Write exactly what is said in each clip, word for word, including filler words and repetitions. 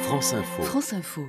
France Info. France Info.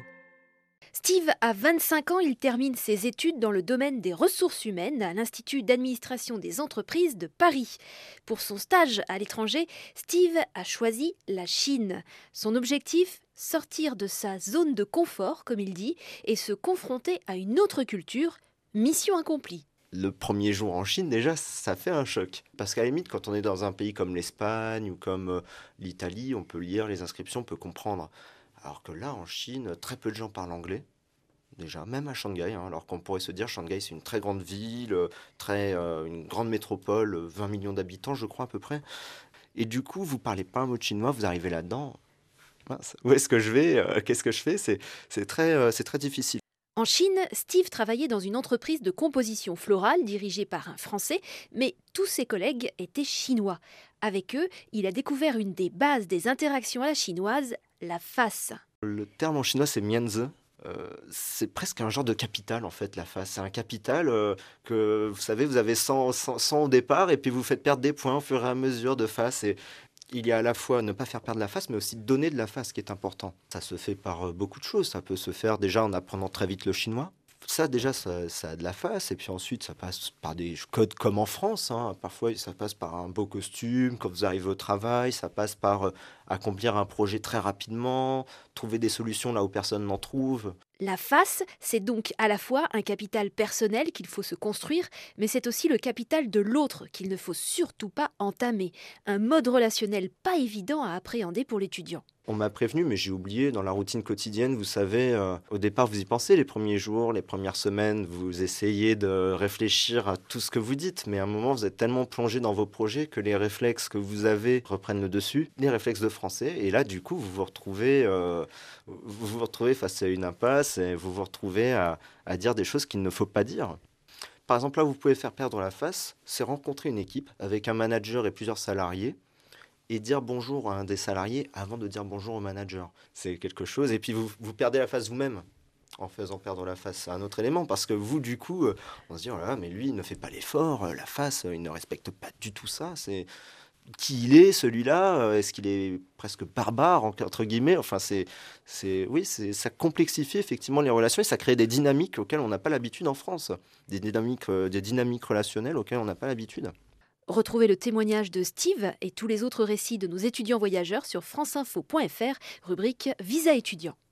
Steve a vingt-cinq ans, il termine ses études dans le domaine des ressources humaines à l'Institut d'administration des entreprises de Paris. Pour son stage à l'étranger, Steve a choisi la Chine. Son objectif, sortir de sa zone de confort, comme il dit, et se confronter à une autre culture. Mission accomplie. Le premier jour en Chine, déjà, ça fait un choc. Parce qu'à la limite, quand on est dans un pays comme l'Espagne ou comme euh, l'Italie, on peut lire les inscriptions, on peut comprendre. Alors que là, en Chine, très peu de gens parlent anglais. Déjà, même à Shanghai, hein, alors qu'on pourrait se dire Shanghai, c'est une très grande ville, euh, très, euh, une grande métropole, euh, vingt millions d'habitants, je crois, à peu près. Et du coup, vous parlez pas un mot de chinois, vous arrivez là-dedans. Mince, où est-ce que je vais euh, Qu'est-ce que je fais c'est, c'est, très, euh, c'est très difficile. En Chine, Steve travaillait dans une entreprise de composition florale dirigée par un Français, mais tous ses collègues étaient chinois. Avec eux, il a découvert une des bases des interactions à la chinoise, la face. Le terme en chinois, c'est mianzi. Euh, c'est presque un genre de capital en fait, la face. C'est un capital euh, que vous savez, vous avez cent, cent, cent au départ et puis vous faites perdre des points au fur et à mesure de face. Et il y a à la fois ne pas faire perdre la face, mais aussi donner de la face qui est important. Ça se fait par beaucoup de choses. Ça peut se faire déjà en apprenant très vite le chinois. Ça, déjà, ça, ça a de la face. Et puis ensuite, ça passe par des codes comme en France. Hein. Parfois, ça passe par un beau costume. Quand vous arrivez au travail, ça passe par euh, accomplir un projet très rapidement, trouver des solutions là où personne n'en trouve. La face, c'est donc à la fois un capital personnel qu'il faut se construire, mais c'est aussi le capital de l'autre qu'il ne faut surtout pas entamer. Un mode relationnel pas évident à appréhender pour l'étudiant. On m'a prévenu, mais j'ai oublié, dans la routine quotidienne, vous savez, euh, au départ, vous y pensez, les premiers jours, les premières semaines, vous essayez de réfléchir à tout ce que vous dites, mais à un moment, vous êtes tellement plongé dans vos projets que les réflexes que vous avez reprennent le dessus, les réflexes de français, et là, du coup, vous vous retrouvez, euh, vous vous retrouvez face à une impasse, et vous vous retrouvez à, à dire des choses qu'il ne faut pas dire. Par exemple, là, vous pouvez faire perdre la face, c'est rencontrer une équipe avec un manager et plusieurs salariés, et dire bonjour à un des salariés avant de dire bonjour au manager. C'est quelque chose. Et puis vous, vous perdez la face vous-même en faisant perdre la face à un autre élément. Parce que vous, du coup, on se dit, oh là là, mais lui, il ne fait pas l'effort. La face, il ne respecte pas du tout ça. C'est qui il est, celui-là. Est-ce qu'il est presque barbare, entre guillemets? Enfin, c'est, c'est, oui, c'est, ça complexifie effectivement les relations et ça crée des dynamiques auxquelles on n'a pas l'habitude en France. Des dynamiques, des dynamiques relationnelles auxquelles on n'a pas l'habitude. Retrouvez le témoignage de Steve et tous les autres récits de nos étudiants voyageurs sur franceinfo point f r, rubrique Visa étudiant.